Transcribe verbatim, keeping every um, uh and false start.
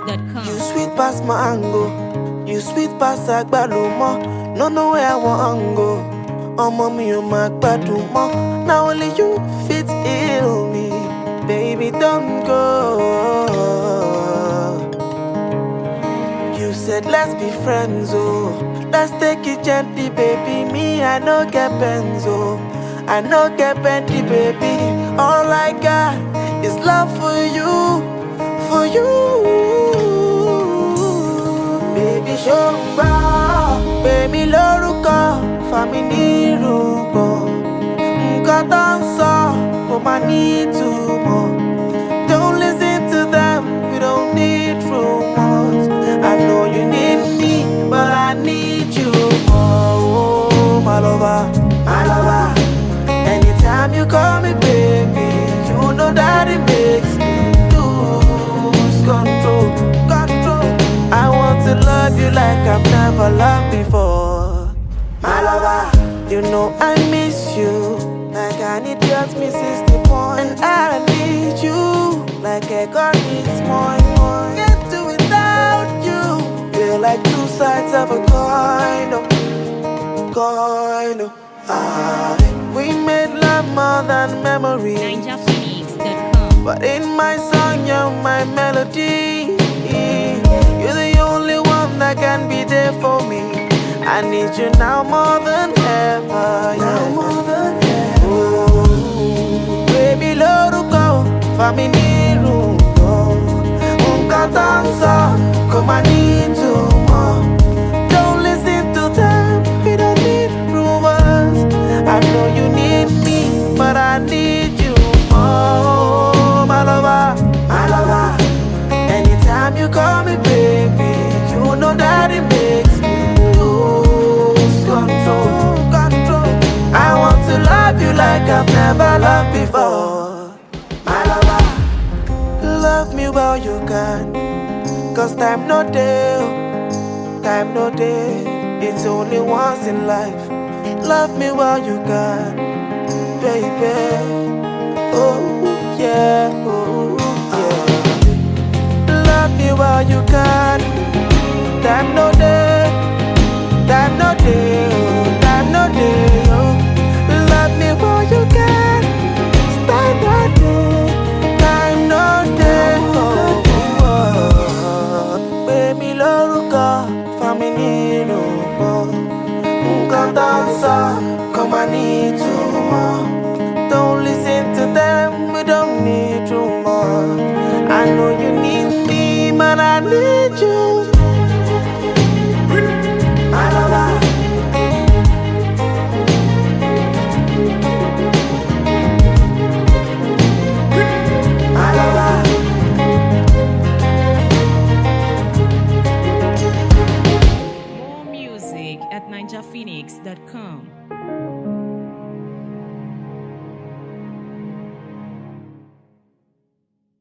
dot com. You sweet past mango, you sweet past agbalumo. No know where I want go. Omo mi o ma gbadun mo. Now only you fit heal me, baby. Don't go. You said let's be friends, oh. Let's take it gently, baby. Me I no get benzo, I no get bendy, baby. All I got is love for you, for you. Baby, show me, baby, lórúkọ, fami ní rúbọ. Nǹkan tó ń sọ, kò má ní ìtumọ̀. Don't listen to them, we don't need rumors. I know you need me, but I need you more. Oh, my lover, my lover. Anytime you call me baby, you know that it makes me lose control, control. I want to love you like I've never loved before. My lover, you know I miss you like an idiot misses the point. And I need you like a god needs more and more. Can't do without you. Feel like two sides of a coin, oh, coin, oh. Ah, we made love more than memories. Ninja Phoenix dot com. But in my song, you're my melody. You're the only one that can be there for me. I need you now more than ever. Yeah. Now more than ever. Oh, baby, lórúkọ, fami ní rúbọ. Nǹkan tó ń sọ, kò má ní ìtumọ̀. Don't listen to them, we don't need rumors. I know you need me, but I need you more. My lover, my lover. Anytime you call me baby, you know that it makes me lose control, control. I want to love you like I've never loved before. My lover, love me while you can, cause time no day, time no day. It's only once in life. Love me while you can, baby. Oh yeah, oh yeah. Love me while you can. Time no day, time no day, oh, time no day, oh. Love me while you can. Time no day, time no day, oh, oh. Baby, lórúkọ, fami ní rúbọ. Nǹkan tó ń sọ, kò má ní ìtumọ̀. Don't listen to them, we don't need rumors. I know you need me, but I need you. My lover. My lover. More music at ninja phoenix dot com.